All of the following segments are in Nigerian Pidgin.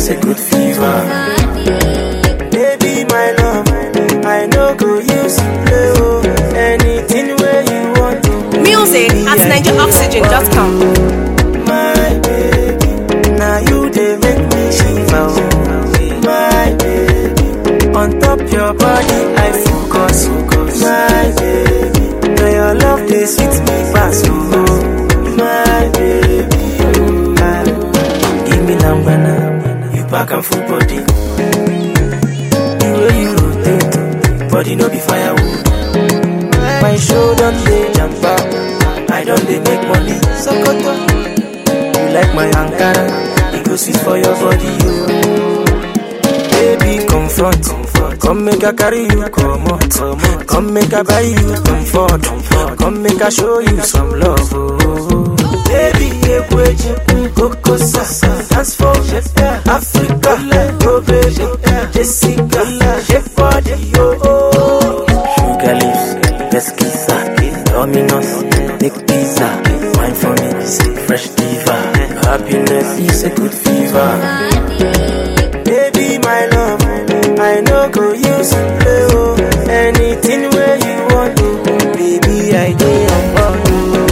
is a good fever. Baby, my love, I know go use play, oh. Anything where you want to. Music at NigeriOxygen.com. My baby, now you they make me shiver, oh. My baby, on top your body I focus. My baby, now your love they sweet me fast, oh. My baby, give me number now, you back and full body. The way you rotate, body no be firewood. My show don't dey jump out, I don't dey make money. Sokoto, you like my Ankara, it go sweet for your body, you. Baby, confront, come make I carry you, come out. Come make I buy you comfort, come make I show you some love, oh. Baby, Coco Sasa, dance for Africa, go baby, Jessica, shake body, yo. Sugar lips, best kisser, Domino's, make pizza, wine for me, fresh diva. Happiness is a good fever. Baby, my love, I know go use play, oh. Anything where you want to, baby, I do on board.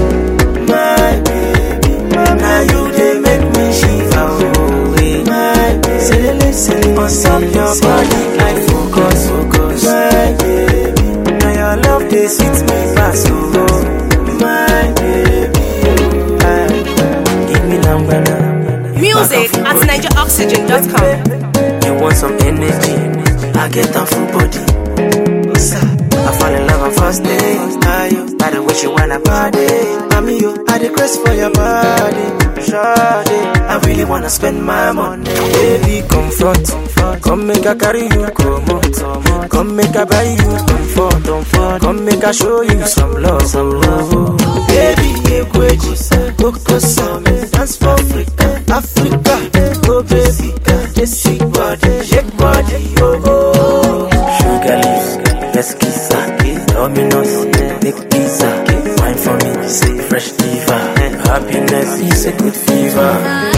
My baby, now you they make me shiver, oh. My baby, on top your body, I focus. My baby, now your love they sweet me fast, oh. My baby, give me number now. Music at NigeriOxygen.com. You want some energy? I get a full body. I fall in love on first day. By the way you wanna party, mommy, you I the craze for your body. Shawty, I really wanna spend my money. Baby, confront, come make I carry you, come out. Come make I buy you comfort, come make I show you some love. Baby, Coco Sasa, dance for Africa, go baby, Jessica body, shake body, oh. Sugar lips, best kisser, Domino's, make pizza, wine for me, fresh diva. Happiness is a good fever.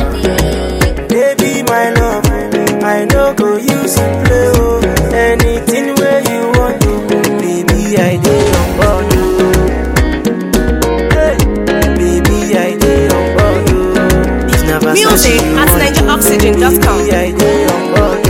Baby, my love, I know go use play, oh. Anything where you want to, baby, I do on board. Baby, I do on board. Music at NigeriOxygen.com. Baby, I do on board.